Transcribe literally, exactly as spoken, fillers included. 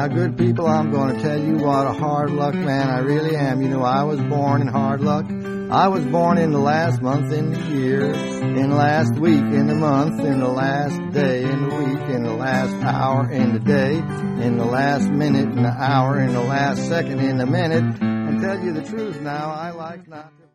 Now, good people, I'm going to tell you what a hard luck man I really am. You know, I was born in hard luck. I was born in the last month in the year, in the last week in the month, in the last day in the week, in the last hour in the day, in the last minute in the hour, in the last second in the minute. And tell you the truth now, I like not to